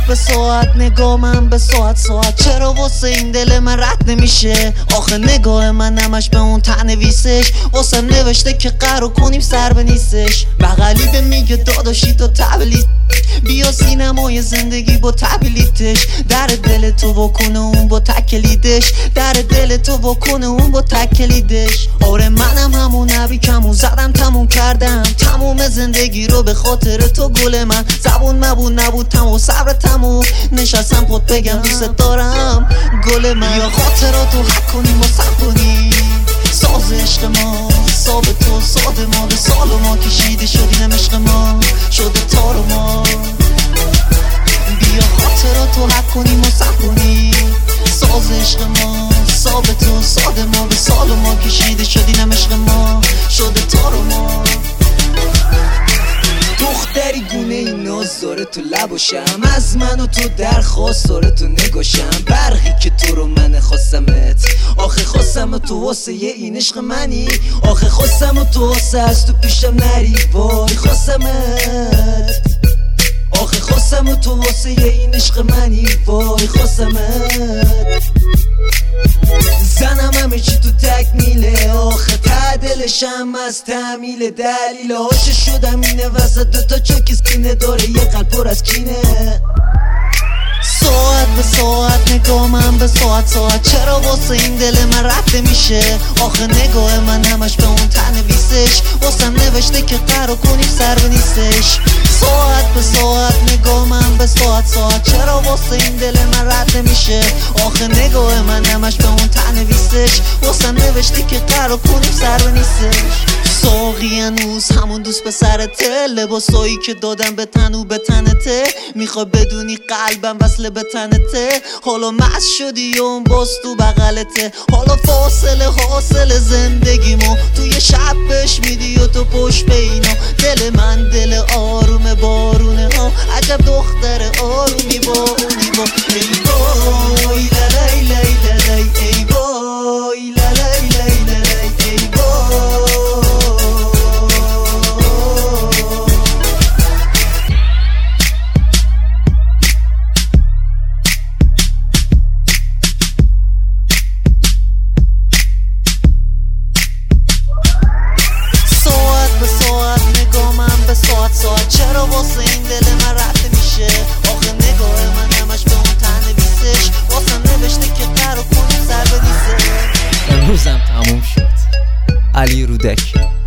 به ساعت نگامم به ساعت چرا واسه این دل من رد نمیشه؟ آخه نگاه من همش به اون تنویسش واسه نوشته که قرار کنیم سر به نیستش. بغلیده میگه داداشی تو تبلیت بیا سینمای زندگی با تبلیتش. در دل تو بکنه اون با تکلیدش، در دل تو بکنه اون با تکلیدش. آره منم همون نبیکمو زدم تموم کردم تموم زندگی رو به خاطر تو گل من. زبون مبون نبود تموم صبر تموم نشستم خود بگم دوست دارم گل من. یا خاطراتو حک کنیم و سب کنیم ساز عشق ما حساب تو ساده ما به سال ما کشیده شدیم عشق ما شده تار و ما. بیا خاطراتو حک کنیم و سب کنیم ساز عشق ما حساب تو ساده ما به سال ما کشیده شدیم عشق ما شده تار و ما. دختری گونه این ناز داره تو لباشم از من و تو درخواست داره تو نگاشم. برخی که تو رو من خواستمت آخه خواستم تو واسه یه این عشق منی. آخه خواستم تو واسه از تو پیشم نری وای خواستمت. آخه خواستم تو واسه یه این عشق منی وای خواستمت. زنم همه چی تو تکمیله آخه ته دلشم از تعمیل دلیل هاشه شدم اینه وسط دوتا چوکی سینه داره یه قلب پر از کینه. ساعت به ساعت نگامم به ساعت چرا واسه این دل من رفته میشه؟ آخه نگاه من همش به اون تنویسش واسم نوشته که قرار کنیم سر به نیستش. ساعت به ساعت نگامم به ساعت چرا واسه این دل من رد نمیشه؟ آخه نگاه من همش به اون تنویسش واسم نوشته که قرار کنیم سر به نیستش. ساقی هنوز همون دوست به سرته لباسایی که دادم به تن و به تنته میخوای بدونی قلبم وصله به تنته. حالا مست شدی و اون باز تو بغلته حالا فاصله حاصل زندگیمو توی شب بهش میدی و تو پشت به اینا. دل من دل آروم بارونه ها عجب دختر آرومی با اونی با ای وای لالای لای لالای ای وای لالای لای لالای ای وای. ساعت چرا واسه این دل من رفته میشه؟ آخه نگاه من همش به اون تنویسش واسه نوشته که قرار کنیم سر به نیسته. امروزم تموم شد. علی رودک.